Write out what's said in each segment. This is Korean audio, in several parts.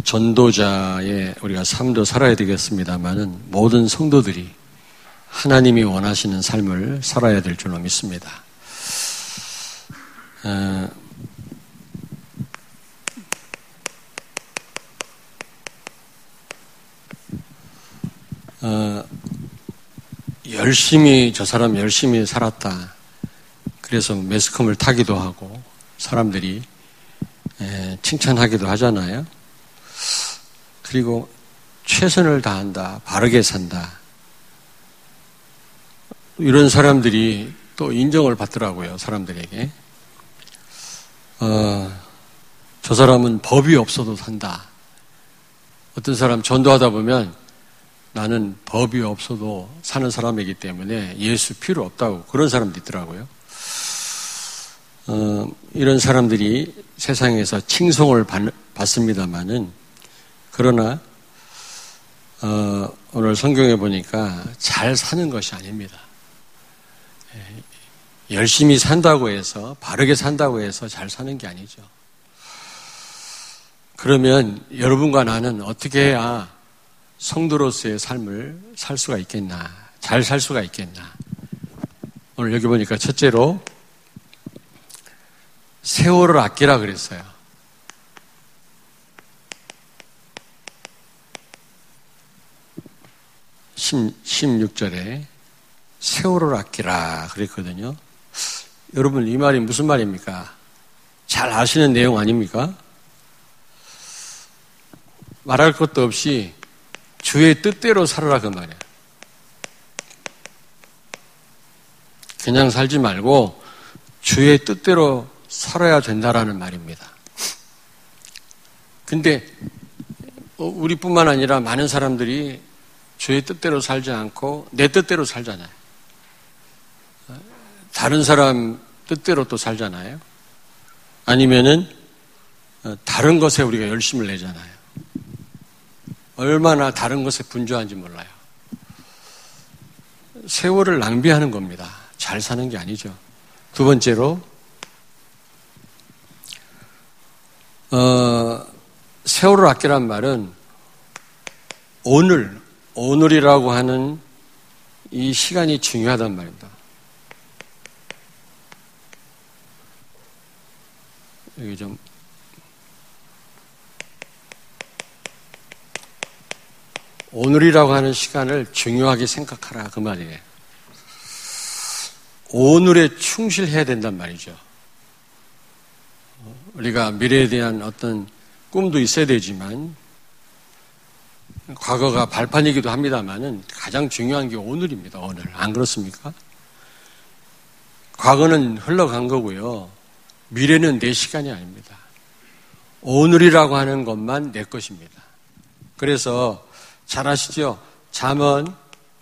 전도자의 우리가 삶도 살아야 되겠습니다만은 모든 성도들이 하나님이 원하시는 삶을 살아야 될 줄로 믿습니다. 저 사람 열심히 살았다. 그래서 매스컴을 타기도 하고 사람들이 칭찬하기도 하잖아요. 그리고 최선을 다한다, 바르게 산다. 이런 사람들이 또 인정을 받더라고요, 사람들에게. 저 사람은 법이 없어도 산다. 어떤 사람 전도하다 보면 나는 법이 없어도 사는 사람이기 때문에 예수 필요 없다고 그런 사람도 있더라고요. 이런 사람들이 세상에서 칭송을 받습니다만은 그러나 오늘 성경에 보니까 잘 사는 것이 아닙니다. 열심히 산다고 해서 바르게 산다고 해서 잘 사는 게 아니죠. 그러면 여러분과 나는 어떻게 해야 성도로서의 삶을 살 수가 있겠나, 잘 살 수가 있겠나. 오늘 여기 보니까 첫째로 세월을 아끼라 그랬어요. 16절에 세월을 아끼라 그랬거든요. 여러분, 이 말이 무슨 말입니까? 잘 아시는 내용 아닙니까? 말할 것도 없이 주의 뜻대로 살아라 그 말이에요. 그냥 살지 말고 주의 뜻대로 살아야 된다라는 말입니다. 근데 우리뿐만 아니라 많은 사람들이 주의 뜻대로 살지 않고 내 뜻대로 살잖아요. 다른 사람 뜻대로 또 살잖아요. 아니면은 다른 것에 우리가 열심을 내잖아요. 얼마나 다른 것에 분주한지 몰라요. 세월을 낭비하는 겁니다. 잘 사는 게 아니죠. 두 번째로 세월을 아끼란 말은 오늘이라고 하는 이 시간이 중요하단 말입니다. 여기 좀 오늘이라고 하는 시간을 중요하게 생각하라 그 말이에요. 오늘에 충실해야 된단 말이죠. 우리가 미래에 대한 어떤 꿈도 있어야 되지만 과거가 발판이기도 합니다만은 가장 중요한 게 오늘입니다. 오늘. 안 그렇습니까? 과거는 흘러간 거고요. 미래는 내 시간이 아닙니다. 오늘이라고 하는 것만 내 것입니다. 그래서 잘 아시죠? 잠언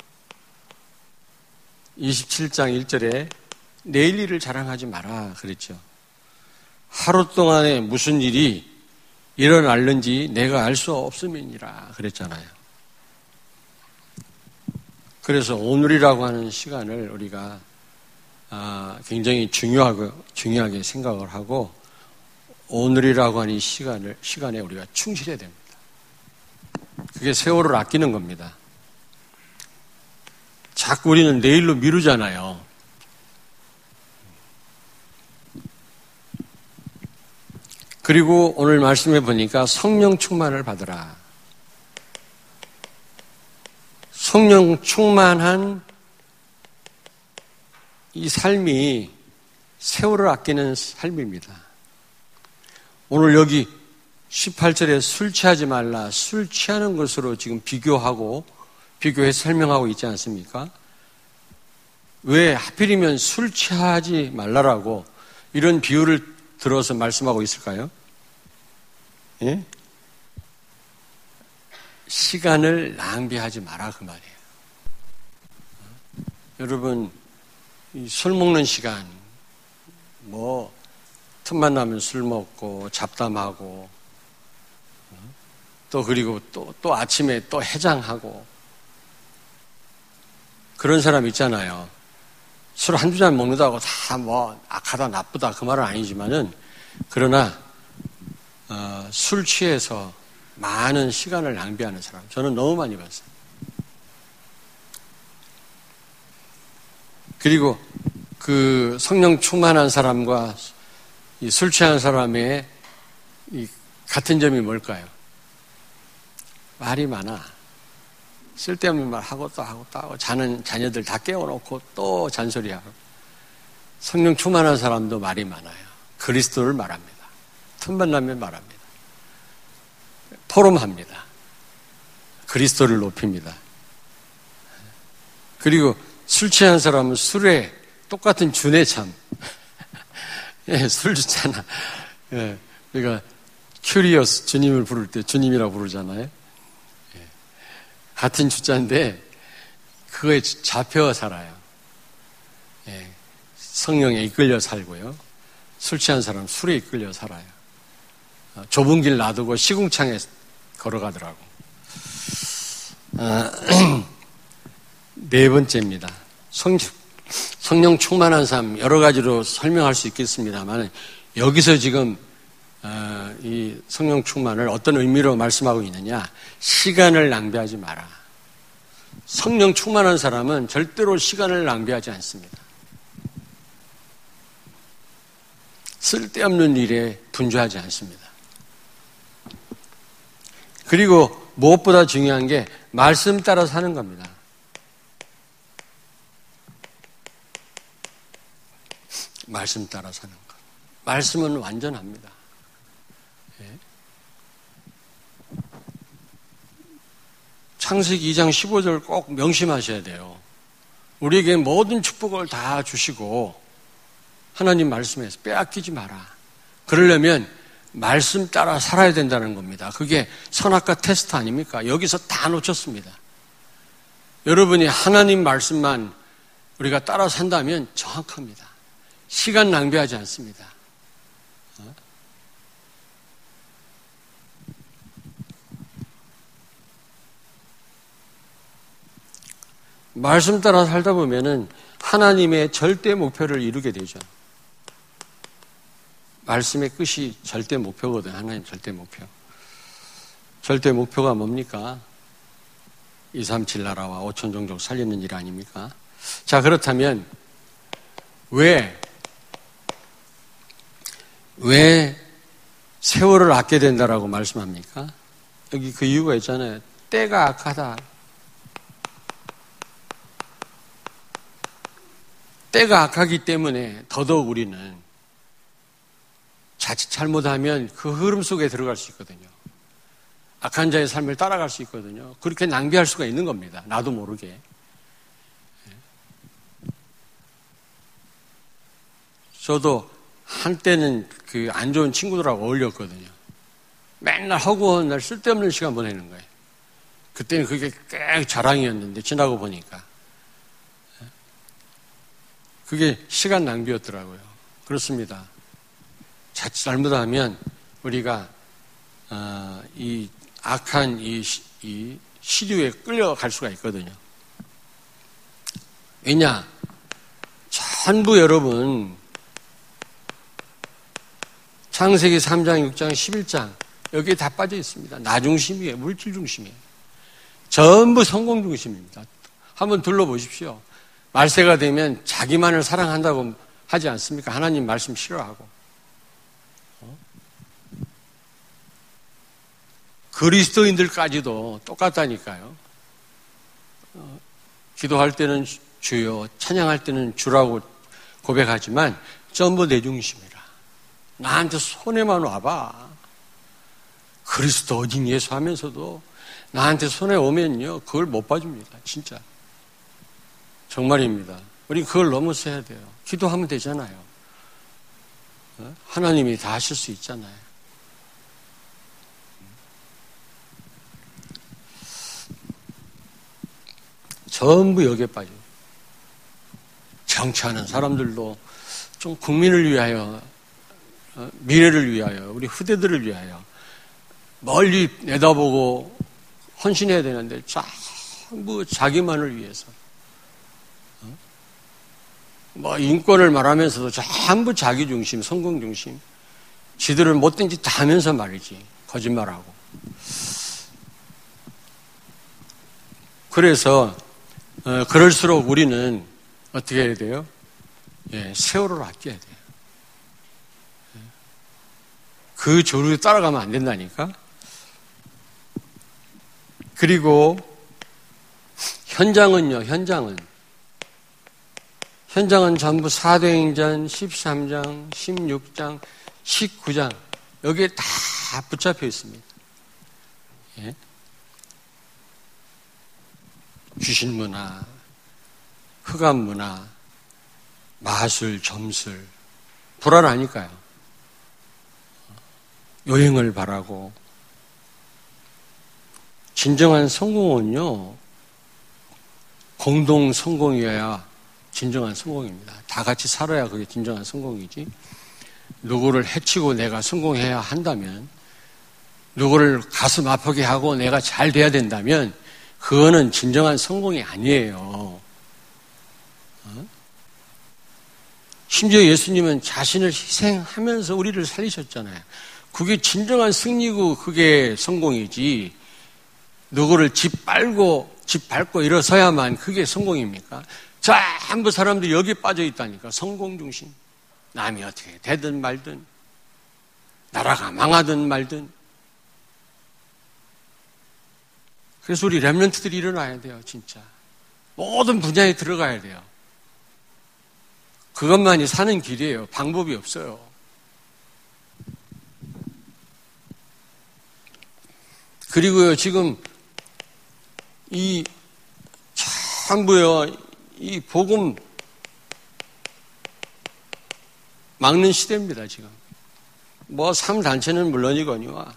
27장 1절에 내일 일을 자랑하지 마라 그랬죠. 하루 동안에 무슨 일이 일어날는지 내가 알 수 없음이니라 그랬잖아요. 그래서 오늘이라고 하는 시간을 우리가 굉장히 중요하게 생각을 하고 오늘이라고 하는 시간에 우리가 충실해야 됩니다. 그게 세월을 아끼는 겁니다. 자꾸 우리는 내일로 미루잖아요. 그리고 오늘 말씀해 보니까 성령 충만을 받으라. 성령 충만한 이 삶이 세월을 아끼는 삶입니다. 오늘 여기 18절에 술 취하지 말라. 술 취하는 것으로 지금 비교해 설명하고 있지 않습니까? 왜 하필이면 술 취하지 말라라고 이런 비유를 들어서 말씀하고 있을까요? 예? 시간을 낭비하지 마라 그 말이에요. 여러분, 술 먹는 시간, 틈만 나면 술 먹고 잡담하고 그리고 또 아침에 또 해장하고 그런 사람 있잖아요. 술 한두 잔 먹는다고 다 악하다 나쁘다 그 말은 아니지만은 그러나 술 취해서 많은 시간을 낭비하는 사람, 저는 너무 많이 봤어요. 그리고 그 성령 충만한 사람과 이 술 취한 사람의 이 같은 점이 뭘까요? 말이 많아. 쓸데없는 말 하고 또 하고 또 하고, 자는 자녀들 다 깨워놓고 또 잔소리하고. 성령 충만한 사람도 말이 많아요. 그리스도를 말합니다. 틈만 나면 말합니다. 포럼합니다. 그리스도를 높입니다. 그리고 술 취한 사람은 술에 똑같은 주내 참. 예, 술 주잖아. 예, 그러니까 큐리어스, 주님을 부를 때 주님이라고 부르잖아요. 예, 같은 주자인데 그거에 잡혀 살아요. 예, 성령에 이끌려 살고요. 술 취한 사람은 술에 이끌려 살아요. 좁은 길 놔두고 시궁창에 걸어가더라고. 네 번째입니다. 성령 충만한 삶, 여러 가지로 설명할 수 있겠습니다만, 여기서 지금 이 성령 충만을 어떤 의미로 말씀하고 있느냐? 시간을 낭비하지 마라. 성령 충만한 사람은 절대로 시간을 낭비하지 않습니다. 쓸데없는 일에 분주하지 않습니다. 그리고 무엇보다 중요한 게 말씀 따라 사는 겁니다. 말씀 따라 사는 것. 말씀은 완전합니다. 예. 창세기 2장 15절 꼭 명심하셔야 돼요. 우리에게 모든 축복을 다 주시고 하나님 말씀에서 빼앗기지 마라. 그러려면 말씀 따라 살아야 된다는 겁니다. 그게 선악과 테스트 아닙니까? 여기서 다 놓쳤습니다. 여러분이 하나님 말씀만 우리가 따라 산다면 정확합니다. 시간 낭비하지 않습니다. 말씀 따라 살다 보면은 하나님의 절대 목표를 이루게 되죠. 말씀의 끝이 절대 목표거든요. 하나님 절대 목표. 절대 목표가 뭡니까? 237 나라와 5천 종족 살리는 일 아닙니까? 자, 그렇다면 왜 세월을 아껴야 된다라고 말씀합니까? 여기 그 이유가 있잖아요. 때가 악하다. 때가 악하기 때문에 더더욱 우리는 자칫 잘못하면 그 흐름 속에 들어갈 수 있거든요. 악한 자의 삶을 따라갈 수 있거든요. 그렇게 낭비할 수가 있는 겁니다. 나도 모르게. 저도 한때는 그 안 좋은 친구들하고 어울렸거든요. 맨날 허구한 날 쓸데없는 시간 보내는 거예요. 그때는 그게 꽤 자랑이었는데 지나고 보니까 그게 시간 낭비였더라고요. 그렇습니다. 자칫 잘못하면 우리가 이 악한 이 시류에 끌려갈 수가 있거든요. 왜냐? 전부 여러분 창세기 3장, 6장, 11장 여기에 다 빠져 있습니다. 나 중심이에요. 물질 중심이에요. 전부 성공 중심입니다. 한번 둘러보십시오. 말세가 되면 자기만을 사랑한다고 하지 않습니까? 하나님 말씀 싫어하고. 그리스도인들까지도 똑같다니까요. 기도할 때는 주여, 찬양할 때는 주라고 고백하지만 전부 내 중심이라. 나한테 손에만 와봐. 그리스도 어딘 예수 하면서도 나한테 손에 오면요, 그걸 못 봐줍니다. 진짜. 정말입니다. 우리 그걸 넘어서야 돼요. 기도하면 되잖아요. 하나님이 다 하실 수 있잖아요. 전부 여기에 빠져요. 정치하는 사람들도 좀 국민을 위하여, 미래를 위하여, 우리 후대들을 위하여 멀리 내다보고 헌신해야 되는데 전부 자기만을 위해서. 뭐 인권을 말하면서도 전부 자기 중심, 성공 중심. 지들은 못된 짓 다 하면서 말이지. 거짓말하고. 그래서 그럴수록 우리는 어떻게 해야 돼요? 세월을 아껴야 돼요. 그 조류에 따라가면 안 된다니까. 그리고 현장은요. 현장은 전부 사도행전 13장, 16장, 19장 여기에 다 붙잡혀 있습니다. 귀신 문화, 흑암 문화, 마술, 점술 불안하니까요. 요행을 바라고. 진정한 성공은요, 공동 성공이어야 진정한 성공입니다. 다 같이 살아야 그게 진정한 성공이지. 누구를 해치고 내가 성공해야 한다면, 누구를 가슴 아프게 하고 내가 잘 돼야 된다면 그거는 진정한 성공이 아니에요. 심지어 예수님은 자신을 희생하면서 우리를 살리셨잖아요. 그게 진정한 승리고 그게 성공이지. 누구를 밟고 일어서야만 그게 성공입니까? 전부 사람들이 여기 빠져 있다니까. 성공 중심. 남이 어떻게 되든 말든, 나라가 망하든 말든. 그래서 우리 렘넌트들이 일어나야 돼요, 진짜. 모든 분야에 들어가야 돼요. 그것만이 사는 길이에요. 방법이 없어요. 그리고요, 지금 전부요, 이 복음 막는 시대입니다, 지금. 뭐, 3단체는 물론이거니와,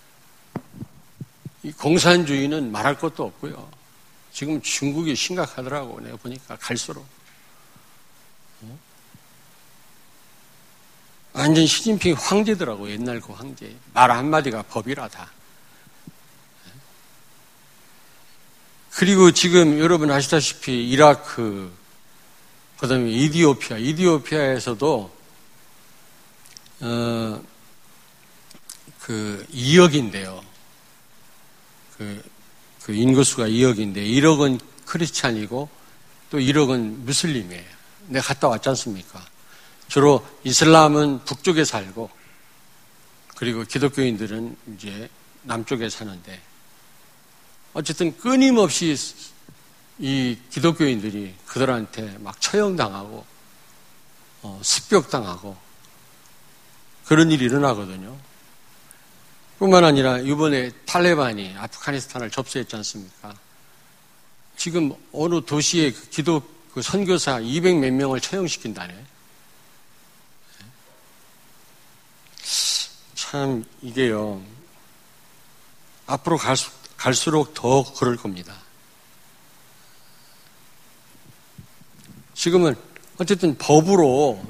이 공산주의는 말할 것도 없고요. 지금 중국이 심각하더라고, 내가 보니까, 갈수록. 완전 시진핑 황제더라고, 옛날 그 황제. 말 한마디가 법이라다. 그리고 지금 여러분 아시다시피 이라크, 그 다음에 이디오피아에서도, 2억인데요. 그 인구수가 2억인데, 1억은 크리스찬이고, 또 1억은 무슬림이에요. 내가 갔다 왔지 않습니까? 주로 이슬람은 북쪽에 살고, 그리고 기독교인들은 이제 남쪽에 사는데, 어쨌든 끊임없이 이 기독교인들이 그들한테 막 처형당하고 습격당하고 그런 일이 일어나거든요. 뿐만 아니라 이번에 탈레반이 아프가니스탄을 접수했지 않습니까? 지금 어느 도시의 그 선교사 200 몇 명을 처형시킨다네. 참 이게요. 앞으로 갈수록 더 그럴 겁니다. 지금은 어쨌든 법으로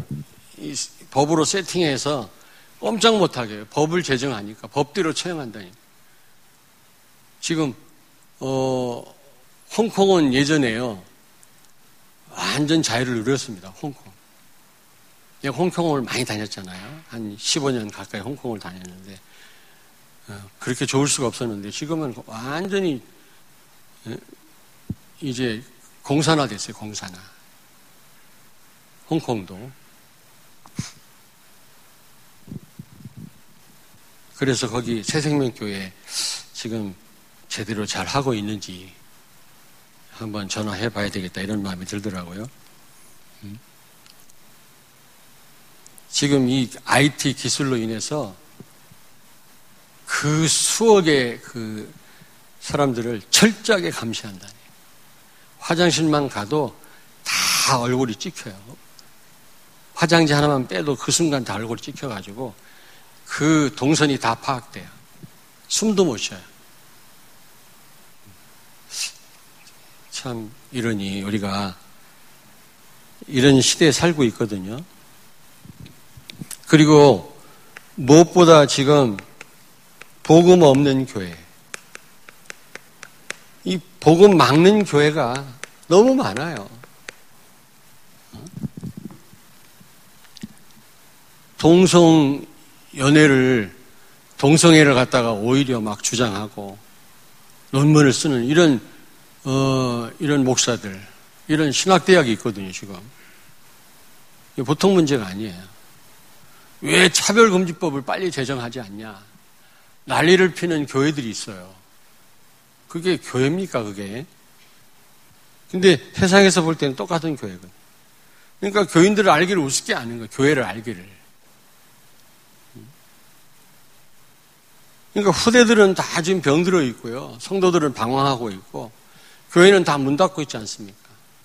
세팅해서 꼼짝 못하게 해요. 법을 제정하니까 법대로 처형한다니까. 지금 홍콩은 예전에요. 완전 자유를 누렸습니다. 홍콩. 내가 홍콩을 많이 다녔잖아요. 한 15년 가까이 홍콩을 다녔는데 그렇게 좋을 수가 없었는데 지금은 완전히 이제 공산화됐어요. 공산화. 홍콩도. 그래서 거기 새생명교회 지금 제대로 잘 하고 있는지 한번 전화해 봐야 되겠다 이런 마음이 들더라고요. 지금 이 IT 기술로 인해서 그 수억의 그 사람들을 철저하게 감시한다니. 화장실만 가도 다 얼굴이 찍혀요. 화장지 하나만 빼도 그 순간 다 얼굴이 찍혀가지고 그 동선이 다 파악돼요. 숨도 못 쉬어요. 참 이러니 우리가 이런 시대에 살고 있거든요. 그리고 무엇보다 지금 복음 없는 교회, 이 복음 막는 교회가 너무 많아요. 동성애를 갖다가 오히려 막 주장하고 논문을 쓰는 이런 이런 목사들, 이런 신학대학이 있거든요, 지금. 이게 보통 문제가 아니에요. 왜 차별금지법을 빨리 제정하지 않냐. 난리를 피는 교회들이 있어요. 그게 교회입니까, 그게? 근데 세상에서 볼 때는 똑같은 교회거든요. 그러니까 교인들을 알기를 우습게 아는 거예요, 교회를 알기를. 그러니까 후대들은 다 지금 병들어 있고요. 성도들은 방황하고 있고, 교회는 다 문 닫고 있지 않습니까?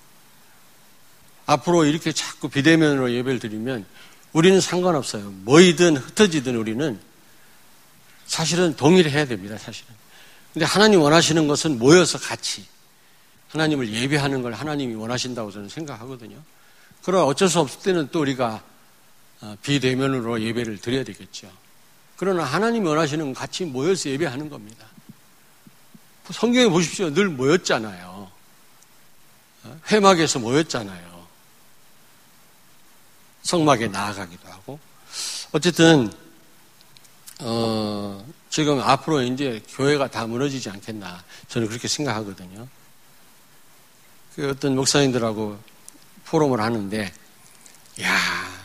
앞으로 이렇게 자꾸 비대면으로 예배를 드리면 우리는 상관없어요. 뭐이든 흩어지든 우리는 사실은 동의를 해야 됩니다, 사실은. 근데 하나님 원하시는 것은 모여서 같이 하나님을 예배하는 걸 하나님이 원하신다고 저는 생각하거든요. 그러나 어쩔 수 없을 때는 또 우리가 비대면으로 예배를 드려야 되겠죠. 그러나 하나님이 원하시는 건 같이 모여서 예배하는 겁니다. 성경에 보십시오. 늘 모였잖아요. 회막에서 모였잖아요. 성막에 나아가기도 하고. 어쨌든 지금 앞으로 이제 교회가 다 무너지지 않겠나 저는 그렇게 생각하거든요. 그 어떤 목사님들하고 포럼을 하는데, 야,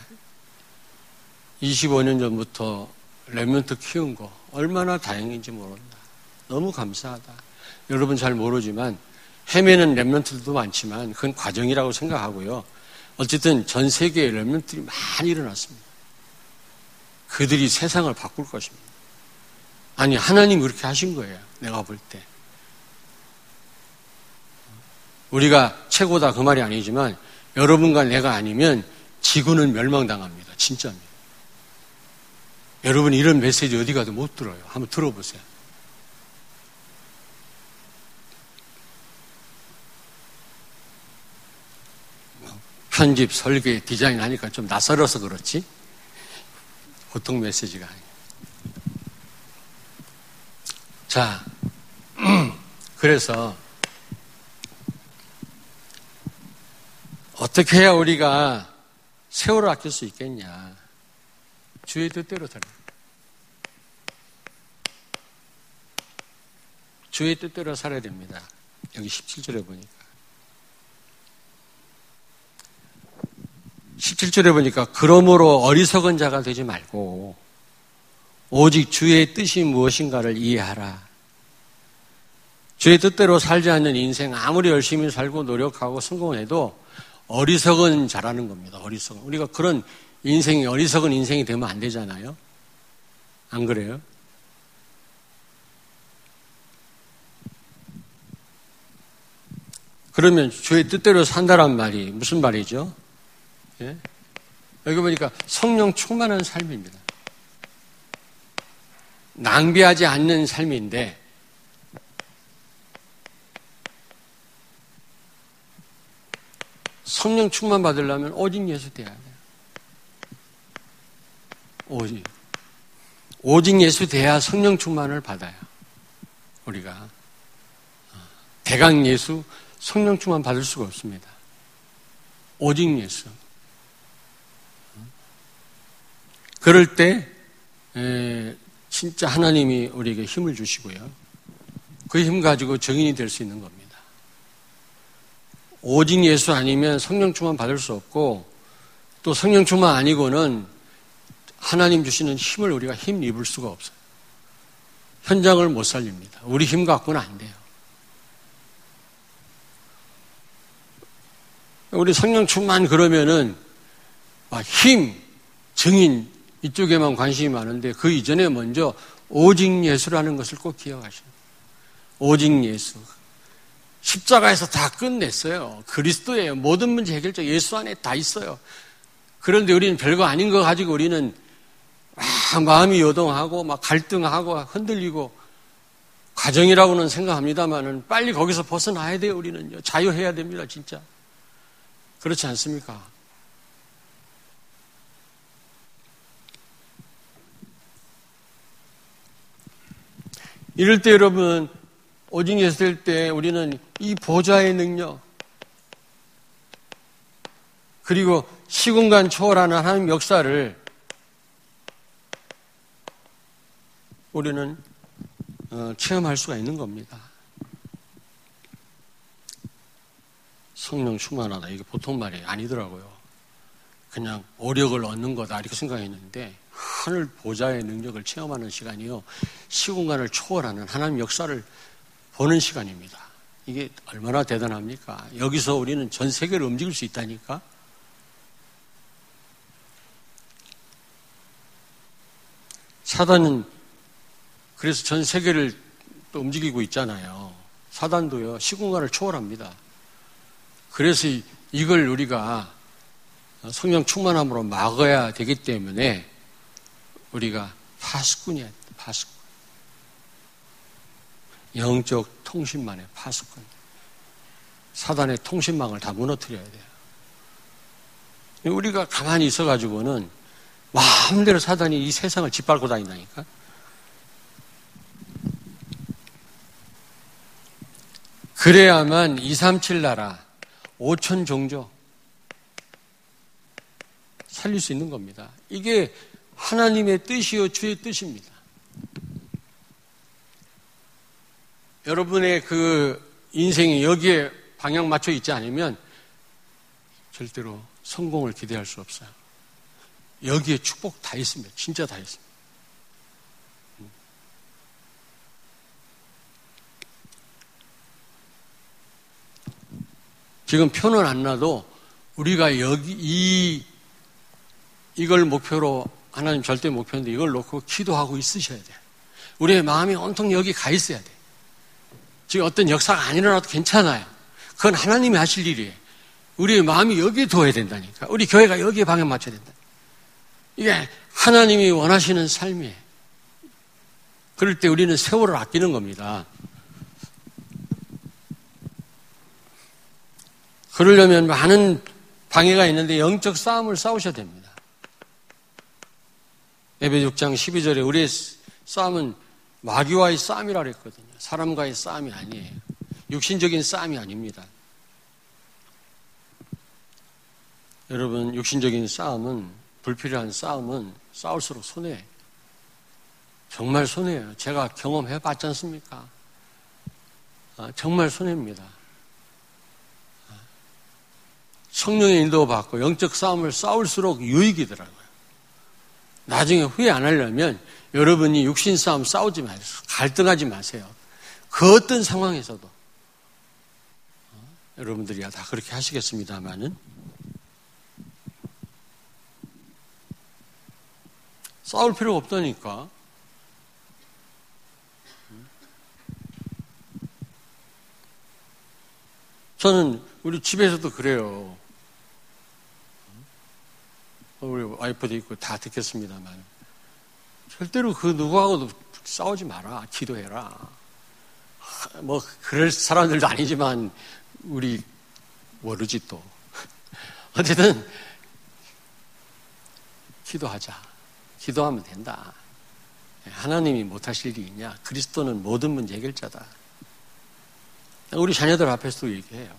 25년 전부터 렘넌트 키운 거 얼마나 다행인지 모른다. 너무 감사하다. 여러분 잘 모르지만 헤매는 렘넌트들도 많지만 그건 과정이라고 생각하고요. 어쨌든 전 세계에 렘넌트들이 많이 일어났습니다. 그들이 세상을 바꿀 것입니다. 아니, 하나님이 그렇게 하신 거예요. 내가 볼 때. 우리가 최고다 그 말이 아니지만 여러분과 내가 아니면 지구는 멸망당합니다. 진짜입니다. 여러분이 이런 메시지 어디 가도 못 들어요. 한번 들어보세요. 편집, 설계, 디자인 하니까 좀 낯설어서 그렇지 보통 메시지가 아니에요. 자, 그래서 어떻게 해야 우리가 세월을 아낄 수 있겠냐. 주의 뜻대로 살아야 돼요. 주의 뜻대로 살아야 됩니다. 여기 17절에 보니까. 17절에 보니까 그러므로 어리석은 자가 되지 말고 오직 주의 뜻이 무엇인가를 이해하라. 주의 뜻대로 살지 않는 인생 아무리 열심히 살고 노력하고 성공해도 어리석은 자라는 겁니다. 어리석은. 우리가 그런 인생이 어리석은 인생이 되면 안 되잖아요. 안 그래요? 그러면 주의 뜻대로 산다란 말이 무슨 말이죠? 예? 여기 보니까 성령 충만한 삶입니다. 낭비하지 않는 삶인데 성령 충만 받으려면 오직 예수 돼야 돼요. 오직 예수 돼야 성령 충만을 받아요. 우리가 대강 예수 성령 충만 받을 수가 없습니다. 오직 예수. 그럴 때 진짜 하나님이 우리에게 힘을 주시고요. 그 힘 가지고 증인이 될 수 있는 겁니다. 오직 예수 아니면 성령 충만 받을 수 없고 또 성령 충만 아니고는 하나님 주시는 힘을 우리가 힘 입을 수가 없어요. 현장을 못 살립니다. 우리 힘 갖고는 안 돼요. 우리 성령 충만 그러면은 힘, 증인 이쪽에만 관심이 많은데 그 이전에 먼저 오직 예수라는 것을 꼭 기억하셔야 돼요. 오직 예수. 십자가에서 다 끝냈어요. 그리스도예요. 모든 문제 해결책 예수 안에 다 있어요. 그런데 우리는 별거 아닌 거 가지고 우리는 막 마음이 요동하고 막 갈등하고 흔들리고 과정이라고는 생각합니다만은 빨리 거기서 벗어나야 돼요. 우리는요. 자유해야 됩니다. 진짜. 그렇지 않습니까? 이럴 때 여러분 오직 예수 될 때 우리는 이 보좌의 능력 그리고 시공간 초월하는 하나님 역사를 우리는 체험할 수가 있는 겁니다. 성령 충만하다. 이게 보통 말이 아니더라고요. 그냥 오력을 얻는 거다 이렇게 생각했는데 하늘 보좌의 능력을 체험하는 시간이요. 시공간을 초월하는 하나님 역사를 보는 시간입니다. 이게 얼마나 대단합니까? 여기서 우리는 전 세계를 움직일 수 있다니까? 사단은 그래서 전 세계를 또 움직이고 있잖아요. 사단도요, 시공간을 초월합니다. 그래서 이걸 우리가 성령 충만함으로 막아야 되기 때문에 우리가 파수꾼이야, 파수꾼. 영적 통신망의 파수꾼. 사단의 통신망을 다 무너뜨려야 돼요. 우리가 가만히 있어가지고는 마음대로 사단이 이 세상을 짓밟고 다닌다니까. 그래야만 237 나라, 5천 종족 살릴 수 있는 겁니다. 이게 하나님의 뜻이요 주의 뜻입니다. 여러분의 그 인생이 여기에 방향 맞춰 있지 않으면 절대로 성공을 기대할 수 없어요. 여기에 축복 다 있습니다. 진짜 다 있습니다. 지금 표는 안 나도 우리가 여기 이걸 목표로 하나님 절대 목표인데 이걸 놓고 기도하고 있으셔야 돼요. 우리의 마음이 온통 여기 가 있어야 돼요. 지금 어떤 역사가 안 일어나도 괜찮아요. 그건 하나님이 하실 일이에요. 우리의 마음이 여기에 둬야 된다니까. 우리 교회가 여기에 방향 맞춰야 된다. 이게 하나님이 원하시는 삶이에요. 그럴 때 우리는 세월을 아끼는 겁니다. 그러려면 많은 방해가 있는데 영적 싸움을 싸우셔야 됩니다. 에베소 6장 12절에 우리의 싸움은 마귀와의 싸움이라 그랬거든요. 사람과의 싸움이 아니에요. 육신적인 싸움이 아닙니다. 여러분, 육신적인 싸움은, 불필요한 싸움은 싸울수록 손해예요. 정말 손해예요. 제가 경험해 봤지 않습니까? 정말 손해입니다. 성령의 인도받고 영적 싸움을 싸울수록 유익이더라고요. 나중에 후회 안 하려면 여러분이 육신 싸움 싸우지 마세요. 갈등하지 마세요. 그 어떤 상황에서도 여러분들이 다 그렇게 하시겠습니다만은 싸울 필요가 없다니까. 저는 우리 집에서도 그래요. 우리 와이프도 있고 다 듣겠습니다만 절대로 그 누구하고도 싸우지 마라. 기도해라. 뭐 그럴 사람들도 아니지만 우리 모르지 또. 어쨌든 기도하자. 기도하면 된다. 하나님이 못하실 일이 있냐. 그리스도는 모든 문제 해결자다. 우리 자녀들 앞에서도 얘기해요.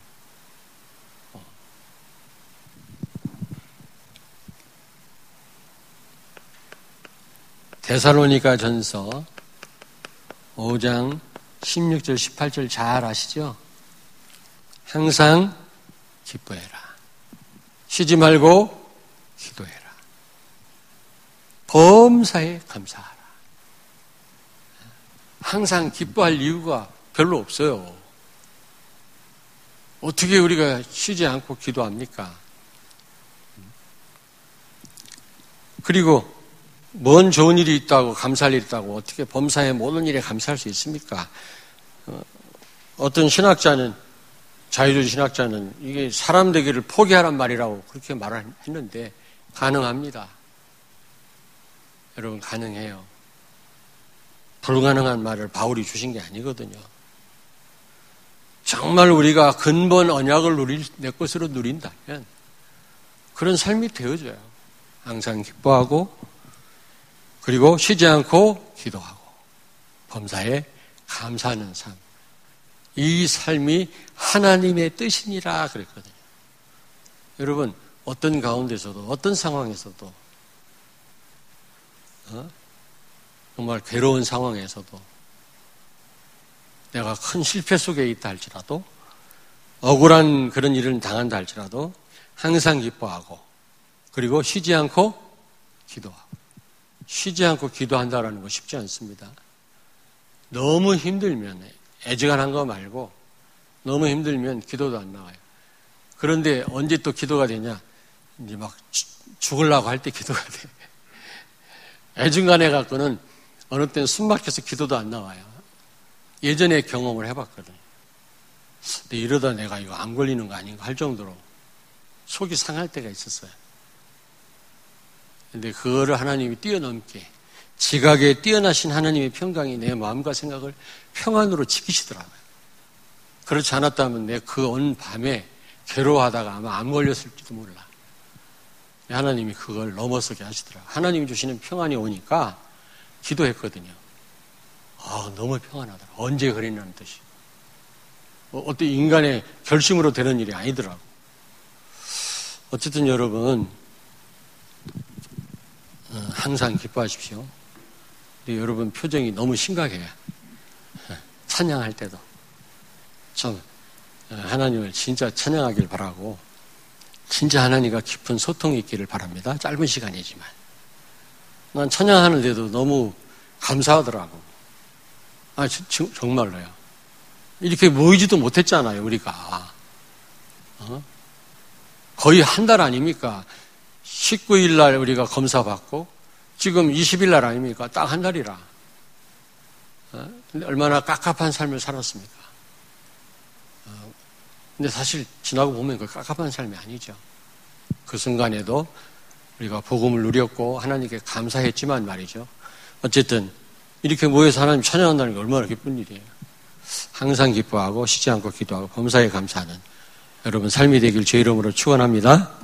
데살로니가 전서 5장 16절 18절 잘 아시죠? 항상 기뻐해라. 쉬지 말고 기도해라. 범사에 감사하라. 항상 기뻐할 이유가 별로 없어요. 어떻게 우리가 쉬지 않고 기도합니까? 그리고 뭔 좋은 일이 있다고 감사할 일이 있다고 어떻게 범사의 모든 일에 감사할 수 있습니까? 어떤 신학자는 자유주의 신학자는 이게 사람 되기를 포기하란 말이라고 그렇게 말을 했는데 가능합니다. 여러분 가능해요. 불가능한 말을 바울이 주신 게 아니거든요. 정말 우리가 근본 언약을 내 것으로 누린다면 그런 삶이 되어져요. 항상 기뻐하고 그리고 쉬지 않고 기도하고 범사에 감사하는 삶. 이 삶이 하나님의 뜻이니라 그랬거든요. 여러분 어떤 가운데서도 어떤 상황에서도 정말 괴로운 상황에서도 내가 큰 실패 속에 있다 할지라도 억울한 그런 일을 당한다 할지라도 항상 기뻐하고 그리고 쉬지 않고 기도하고. 쉬지 않고 기도한다라는 거 쉽지 않습니다. 너무 힘들면 애지간한 거 말고 너무 힘들면 기도도 안 나와요. 그런데 언제 또 기도가 되냐? 이제 막 죽으려고 할 때 기도가 돼. 애중간해 갖고는 어느 때는 숨 막혀서 기도도 안 나와요. 예전에 경험을 해봤거든요. 근데 이러다 내가 이거 안 걸리는 거 아닌가 할 정도로 속이 상할 때가 있었어요. 근데 그거를 하나님이 뛰어넘게 지각에 뛰어나신 하나님의 평강이 내 마음과 생각을 평안으로 지키시더라고요. 그렇지 않았다면 내 그 온 밤에 괴로워하다가 아마 암 걸렸을지도 몰라. 하나님이 그걸 넘어서게 하시더라고요. 하나님이 주시는 평안이 오니까 기도했거든요. 너무 평안하더라. 언제 그랬냐는 뜻이. 어떤 인간의 결심으로 되는 일이 아니더라고. 어쨌든 여러분 항상 기뻐하십시오. 근데 여러분 표정이 너무 심각해요. 찬양할 때도 좀 하나님을 진짜 찬양하길 바라고 진짜 하나님과 깊은 소통이 있기를 바랍니다. 짧은 시간이지만 난 찬양하는데도 너무 감사하더라고. 정말로요. 이렇게 모이지도 못했잖아요, 우리가. 거의 한 달 아닙니까? 19일 날 우리가 검사 받고 지금 20일 날 아닙니까? 딱 한 달이라. 근데 얼마나 깝깝한 삶을 살았습니까? 근데 사실 지나고 보면 그 깝깝한 삶이 아니죠. 그 순간에도 우리가 복음을 누렸고 하나님께 감사했지만 말이죠. 어쨌든 이렇게 모여서 하나님 찬양한다는 게 얼마나 기쁜 일이에요. 항상 기뻐하고 쉬지 않고 기도하고 범사에 감사하는 여러분 삶이 되길 제 이름으로 축원합니다.